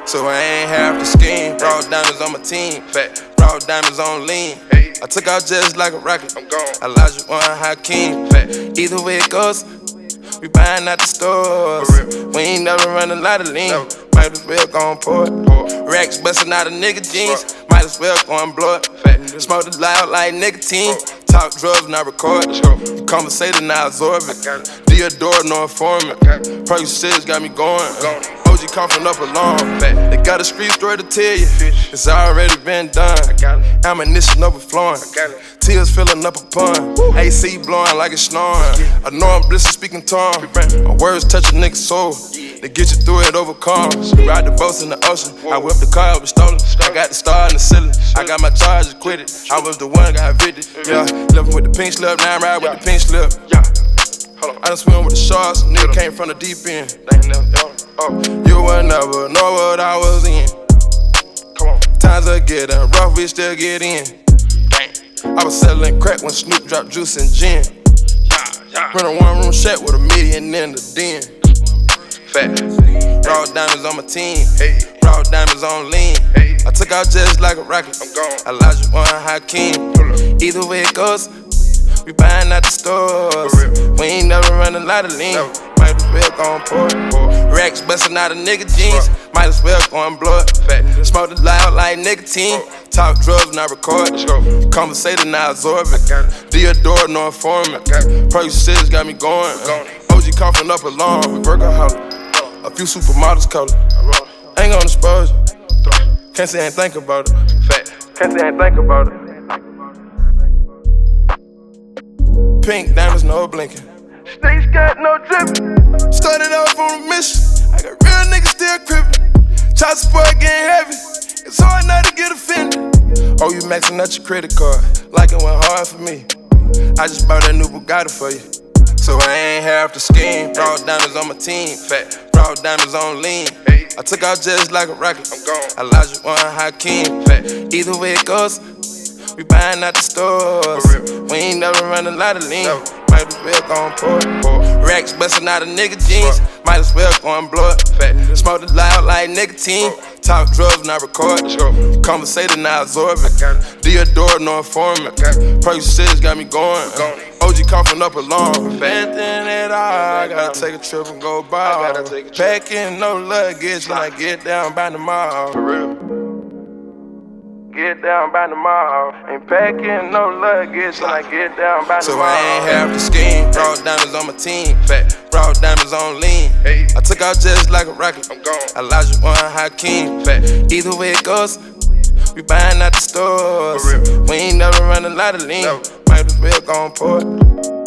So I ain't half the scheme. Raw diamonds on my team. Fat. Raw diamonds on lean. I took out just like a rocket. I'm gone. Elijah One Hakeem. Fat. Either way it goes, we buying out the stores. We ain't never run a lot of lean. Might as well go and pour it. Racks busting out of nigga jeans. Might as well go and blow it. Smoke it loud like nicotine. Talk drugs, not record. Conversating, now absorb it. Deodore, no informant. Percocets got me going. OG coughing up alarm. They got a street story to tell you. It's already been done. Ammunition overflowing. Tears filling up a pond. AC blowing like it's snoring. I know I'm blissed speaking tongue. My words touch a nigga's soul. They get you through it, overcome. Ride the boats in the ocean. I whipped the car, it was stolen. I got the star in the ceiling. I got my charges quitted. I was the one got evicted. Yeah, left with the pink slip. Now I'm riding with the pink slip. Yeah, I done swim with the sharks. Nigga came from the deep end. You would never know what I was in. Times are getting rough, we still get in. I was selling crack when Snoop dropped juice and gin. Rent a one-room shack with a million in the den. Fat. Raw diamonds on my team. Raw diamonds on lean. I took out just like a rocket. I'm gone. Elijah One Hakeem. Either way it goes, we buying out the stores. We ain't never run a lot of lean. Might as well go and pour it. Racks busting out of nigga jeans. Might as well go and blow it. Smoke it loud like nicotine. Talk drugs, not record. Conversating, now absorb it. Deodore, no informant. Percocets got me going. OG coughing up alarm. Workaholic. A few supermodels color. Ain't gonna expose you. Can't say I ain't think about it. Can't say I ain't think about it. Pink diamonds, no blinking. Snakes got no dripping. Started off on a mission. I got real niggas still crippin'. Child support getting heavy. It's hard not to get offended. Oh, you maxing out your credit card. Like it went hard for me. I just bought that new Bugatti for you. So I ain't half the scheme. Raw diamonds on my team. Fat. Raw diamonds on lean. I took out just like a rocket. I'm gone. Elijah One Hakeem. Fat. Either way it goes, we buying out the stores. We ain't never run a lot of lean. Might as well go and pour it. Racks busting out of nigga jeans. Might as well go and blow it. Smoke it loud like nicotine. Talk drugs, not record. Conversating, now absorb it. Deodore, no informant. Percocets got me going. OG coughing up alarm. Bad thing at all, I gotta take a trip and go ball. Packing no luggage when I get down by the mall. For real. Get down by the mall. Ain't packing no luggage when I get down by the mall. So I ain't half the scheme. Raw diamonds on my team. Fat. Raw diamonds on lean. I took out just like a rocket. I'm gone. Elijah One Hakeem. Fat. Either way it goes, we buying out the stores. We ain't never run a lot of lean. Might as well go and pour it.